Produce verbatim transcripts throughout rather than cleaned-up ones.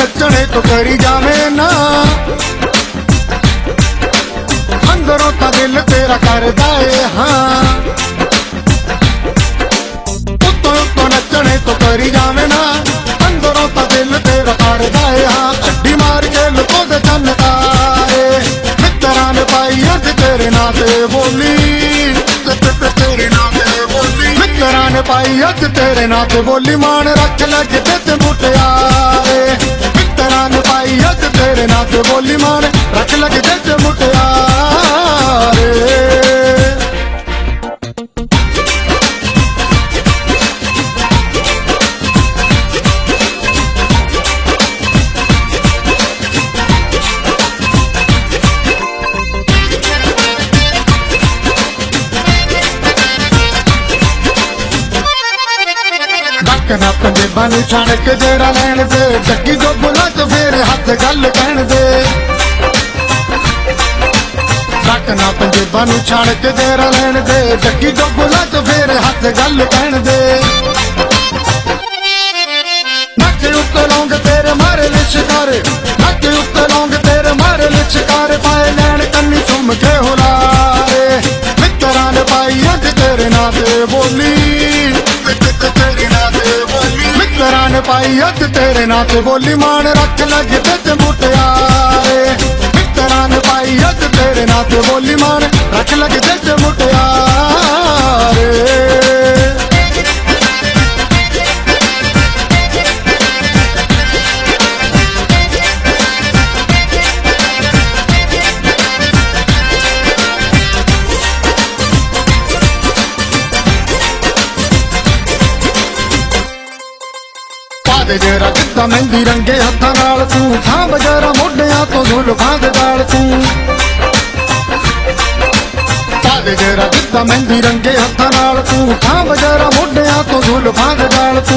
नचने तो करी जावे ना, अंदरों ता दिल तेरा करदा है हाँ। उत्तों उत्तों नचने तो करी जावे ना, अंदरों ता दिल तेरा करदा है हाँ। अड्डी मार के लुको दे चनकारे, मित्तरां ने पाई अज तेरे नां ते बोली, तेरे नां ते बोली। मित्तरां ने पाई अज तेरे नां ते बोली, मान रख लगे ते मुटियारे। मित्तरां ने पाई अज तेरे नां ते बोली, मान रख लगे ते मुटियारे। ना पंजेबां नूं छाण के जेड़ा लैण दे, जग्गी जो बुला तो फिर हथ गल कहण दे। ना पंजेबां नूं छाण के जेड़ा लैण दे, जग्गी जो बुला तो फिर हथ गल कहण दे। नच उत्ते लौंग तेरे मारे लिशकार, नच उत्ते लौंग तेरे मारे लिशकार, पाए लैण कन्नी चुम के हुलारे। मित्तरां ने पाई अज तेरे नां ते बोली, तेरे नां ते बोली। मित्तरां ने पाई अज तेरे नां ते बोली, मान रख लगे ते मुटियारे। मित्तरां ने पाई अज तेरे नां ते बोली, मान रख लगे ते मुटियारे। जेरा किता मेहंदी रंगे हत्थां नाल तू, थां बजारा मोढियां तो जुल्फां दे नाल तू। सादे जेरा किता मेहंदी रंगे हत्थां नाल तू, थां बजारा मोढियां तो जुल्फां दे नाल तू।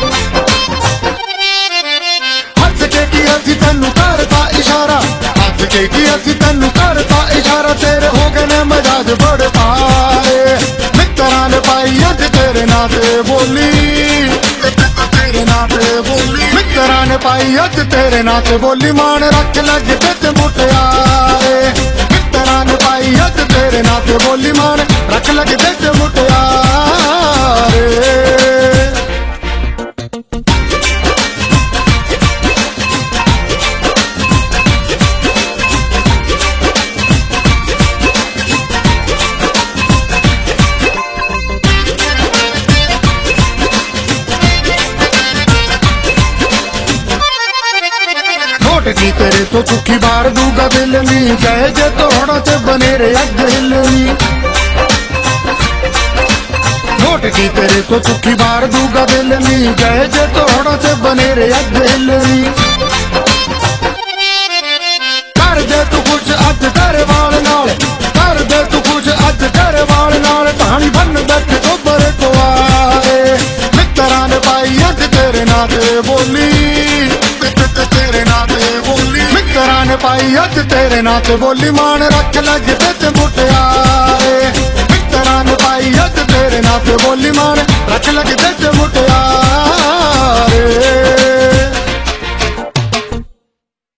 हथ के की असी तैनू करता इशारा, हथ के की असी तैनू करता इशारा, तेरे हो गए ने मजाज बड़े पाए। मित्तरां ने पाई अज तेरे नां ते बोली, तेरे नां ते बोली। मित्तरां ने पाई अज तेरे नां ते बोली, मान रख लगे ते मुटियारे। मित्तरां ने पाई अज तेरे नां ते बोली, मान रख लगे ते मुटियारे। की तेरे तो चुखी बार दूगा दिल नी, गए जे तोड़ा ते बनेरे अग हिलनी। नोट की तेरे तो चुखी बार दूगा दिल नी, गए जे तोड़ा ते बनेरे अग हिलनी। कर दे तू कुछ अज तेरे वाल नाल, कर दे तू कुछ अज तेरे वाल नाल, कहानी बन बैठे तो बड़े को आए। मित्तरां ने पाई अज तेरे नां ते बोली, तेरे नां ते बोली। मित्तरां ने पाई अज तेरे नां ते बोली, मान रख लगे ते मुटियारे। मित्तरां ने पाई अज तेरे नां ते बोली, मान रख लगे ते